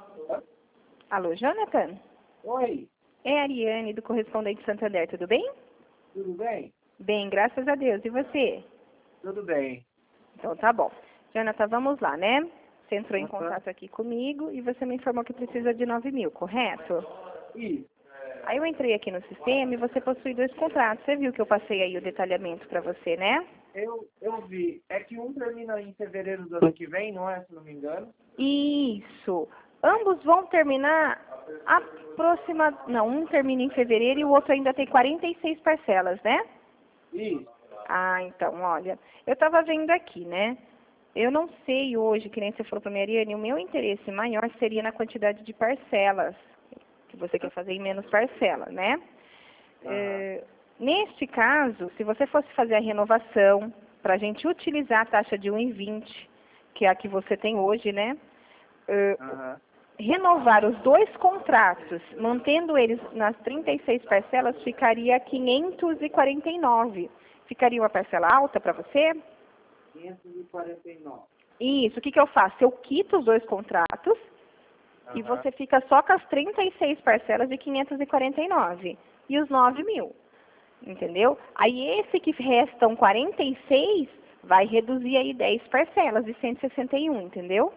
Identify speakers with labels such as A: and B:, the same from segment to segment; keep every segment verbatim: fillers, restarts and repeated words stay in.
A: Alô, Jonathan?
B: Oi,
A: É a Ariane, do Correspondente Santander, tudo bem?
B: tudo bem?
A: Bem, graças a Deus. E você?
B: Tudo bem.
A: Então tá bom. Jonathan, vamos lá, né? Você entrou em
B: Uhum.
A: contato aqui comigo e você me informou que precisa de nove mil, correto?
B: Isso.
A: Aí eu entrei aqui no sistema e você possui dois contratos. Você viu que eu passei aí o detalhamento para você, né?
B: Eu, eu vi. É que um termina em fevereiro do ano que vem, não é? Se não me engano.
A: Isso. Ambos vão terminar aproxima... Não, um termina em fevereiro e o outro ainda tem quarenta e seis parcelas, né?
B: Isso.
A: Ah, então, olha, eu estava vendo aqui, né? Eu não sei hoje, que nem você falou para mim, Ariane, o meu interesse maior seria na quantidade de parcelas, que você quer fazer em menos parcelas, né?
B: Aham.
A: É, neste caso, se você fosse fazer a renovação, para a gente utilizar a taxa de um vírgula vinte, que é a que você tem hoje, né? É,
B: Aham.
A: renovar os dois contratos, mantendo eles nas trinta e seis parcelas, ficaria quinhentos e quarenta e nove. Ficaria uma parcela alta para você?
B: quinhentos e quarenta e nove.
A: Isso, o que, que eu faço? Eu quito os dois contratos e
B: Aham.
A: você fica só com as trinta e seis parcelas de quinhentos e quarenta e nove. E os nove mil, entendeu? Aí esse que restam quarenta e seis vai reduzir aí dez parcelas de cento e sessenta e um, entendeu?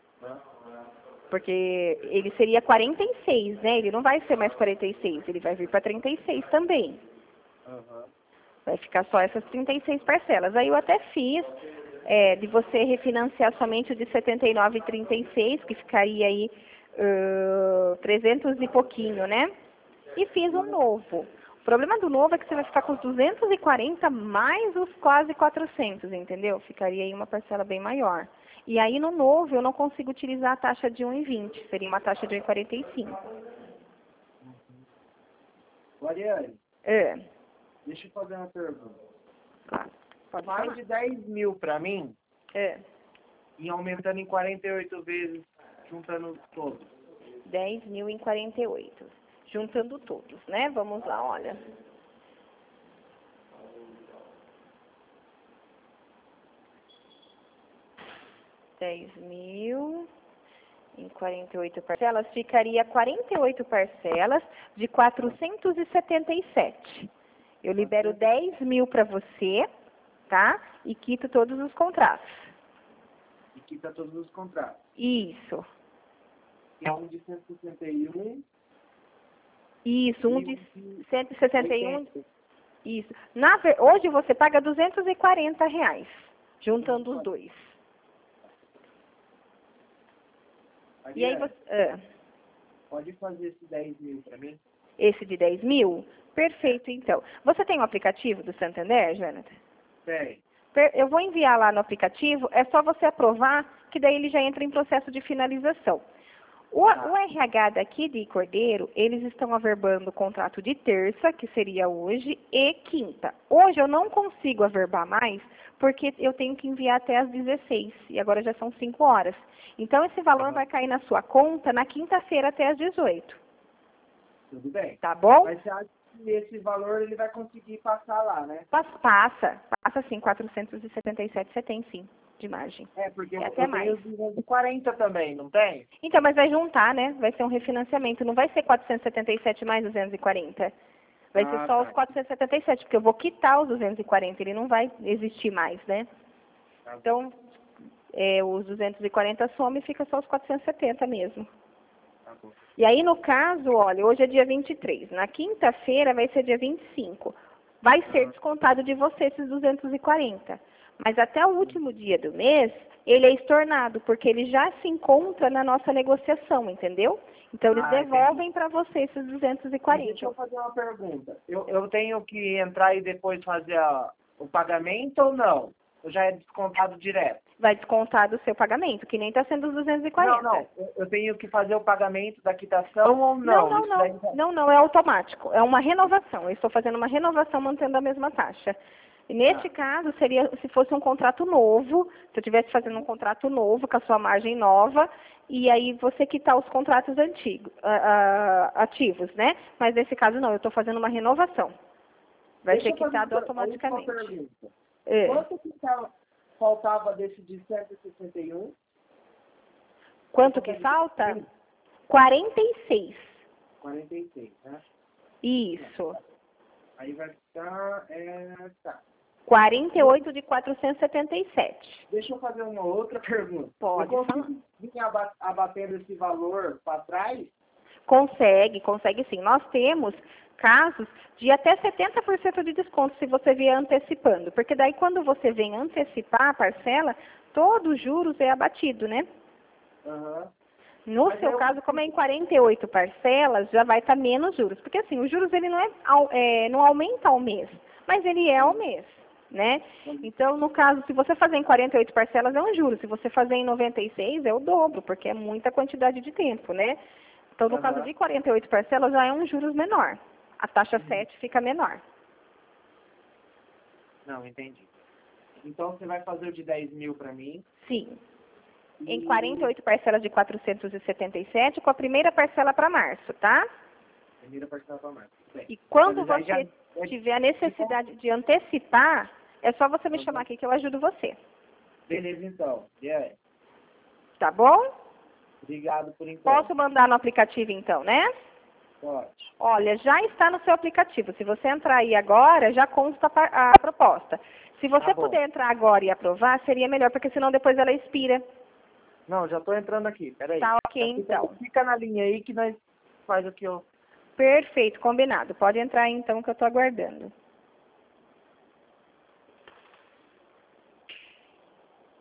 A: Porque ele seria quarenta e seis, né? Ele não vai ser mais quarenta e seis, ele vai vir para trinta e seis também.
B: Aham.
A: Vai ficar só essas trinta e seis parcelas. Aí eu até fiz é, de você refinanciar somente o de setenta e nove e trinta e seis, que ficaria aí uh, trezentos e pouquinho, né? E fiz um novo. O problema do novo é que você vai ficar com os duzentos e quarenta mais os quase quatrocentos, entendeu? Ficaria aí uma parcela bem maior. E aí no novo eu não consigo utilizar a taxa de um vírgula vinte, seria uma taxa de um vírgula quarenta e cinco.
B: Mariane,
A: É,
B: deixa eu fazer uma pergunta.
A: claro. Pode
B: Mais
A: falar.
B: de dez mil para mim
A: É,
B: e aumentando em quarenta e oito vezes, juntando todos.
A: dez mil em quarenta e oito. Juntando todos, né? Vamos lá, olha. dez mil em quarenta e oito parcelas, ficaria quarenta e oito parcelas de quatrocentos e setenta e sete. Eu libero dez mil para você, tá? E quito todos os contratos.
B: E quita todos os contratos.
A: Isso.
B: E é um de cento e sessenta e um.
A: Isso, um
B: E
A: de
B: um de
A: cento e sessenta e um.
B: oitenta.
A: Isso. Na, ver- hoje você paga duzentos e quarenta reais, juntando os dois. E aí
B: Mariane,
A: você... ah,
B: pode fazer esse dez mil para mim?
A: esse de dez mil? Perfeito, então. Você tem o aplicativo do Santander, Jonathan?
B: Tem.
A: Per- Eu vou enviar lá no aplicativo, é só você aprovar, que daí ele já entra em processo de finalização. O, o R H daqui de Cordeiro, eles estão averbando o contrato de terça, que seria hoje, e quinta. Hoje eu não consigo averbar mais, porque eu tenho que enviar até às dezesseis, e agora já são cinco horas. Então esse valor
B: Aham.
A: vai cair na sua conta na quinta-feira até às dezoito,
B: Tudo bem.
A: tá bom?
B: Mas você acha que esse valor ele vai conseguir passar lá, né?
A: Pas- Passa, passa sim, quatrocentos e setenta e sete você tem sim, de margem.
B: É, porque
A: É
B: eu
A: até
B: tenho
A: mais.
B: os duzentos e quarenta também, não tem?
A: Então, mas vai juntar, né? Vai ser um refinanciamento. Não vai ser quatrocentos e setenta e sete mais duzentos e quarenta. Vai ser
B: Ah,
A: só os
B: tá.
A: quatrocentos e setenta e sete, porque eu vou quitar os duzentos e quarenta. Ele não vai existir mais, né?
B: Tá bom.
A: Então, é, os duzentos e quarenta some e fica só os quatrocentos e setenta mesmo.
B: Tá bom.
A: E aí, no caso, olha, hoje é dia vinte e três. Na quinta-feira vai ser dia vinte e cinco. Vai ser
B: Aham.
A: descontado de você esses duzentos e quarenta. Mas até o último dia do mês, ele é estornado, porque ele já se encontra na nossa negociação, entendeu? Então, eles
B: Ah,
A: devolvem para você esses duzentos e
B: E
A: quarenta.
B: deixa eu fazer uma pergunta. Eu, eu tenho que entrar e depois fazer a- o pagamento ou não? Ou já é descontado direto?
A: Vai descontar do seu pagamento, que nem está sendo os duzentos e
B: Não,
A: quarenta.
B: não. Eu, eu tenho que fazer o pagamento da quitação ou
A: Não,
B: não?
A: não,
B: Isso daí
A: não.
B: já-
A: Não, não, é automático. É uma renovação. Eu estou fazendo uma renovação mantendo a mesma taxa. E neste
B: Tá.
A: caso, seria se fosse um contrato novo, se eu estivesse fazendo um contrato novo, com a sua margem nova, e aí você quitar os contratos antigos, ah, ah, ativos, né? Mas nesse caso não, eu estou fazendo uma renovação. Vai
B: Deixa
A: ser
B: eu fazer
A: quitado
B: uma per- a última
A: automaticamente.
B: pergunta.
A: É.
B: Quanto que tá- faltava desse de cento e sessenta e um?
A: Quanto que falta? quarenta e seis.
B: quarenta e seis, né?
A: Isso.
B: Aí vai ficar, é, tá.
A: quarenta e oito de quatrocentos e setenta e sete.
B: Deixa eu fazer uma outra pergunta.
A: Pode
B: eu
A: falar.
B: consigo vir aba- abatendo esse valor para trás?
A: Consegue, consegue sim. Nós temos casos de até setenta por cento de desconto se você vier antecipando. Porque daí quando você vem antecipar a parcela, todo os juros é abatido, né?
B: Aham.
A: No
B: Mas
A: seu
B: eu-
A: caso, como é em quarenta e oito parcelas, já vai estar menos juros. Porque assim, os juros ele não, é, ao- é, não aumenta ao mês, mas ele é ao mês, né? Então, no caso, se você fazer em quarenta e oito parcelas, é um juro. Se você fazer em noventa e seis, é o dobro, porque é muita quantidade de tempo, né? Então, no
B: Aham.
A: caso de quarenta e oito parcelas, já é um juros menor. A taxa sete fica menor.
B: Não, entendi. Então você vai fazer o de dez mil para mim.
A: Sim. Em
B: e-
A: quarenta e oito parcelas de quatrocentos e setenta e sete, com a primeira parcela para março, tá?
B: Primeira parcela para março. Tudo bem.
A: E quando
B: Mas aí
A: você
B: já-
A: tiver a necessidade de antecipar, é só você me
B: Uhum.
A: chamar aqui que eu ajudo você.
B: Beleza, então. E aí?
A: Tá bom?
B: Obrigado por enquanto.
A: Posso mandar no aplicativo então, né?
B: Pode.
A: Olha, já está no seu aplicativo. Se você entrar aí agora, já consta a par- a proposta. Se você
B: Tá bom.
A: puder entrar agora e aprovar, seria melhor, porque senão depois ela expira.
B: Não, já tô entrando aqui. Peraí.
A: Tá ok,
B: Já fica-
A: então.
B: Fica na linha aí que nós faz o que eu...
A: Perfeito, combinado. Pode entrar aí então que eu estou aguardando.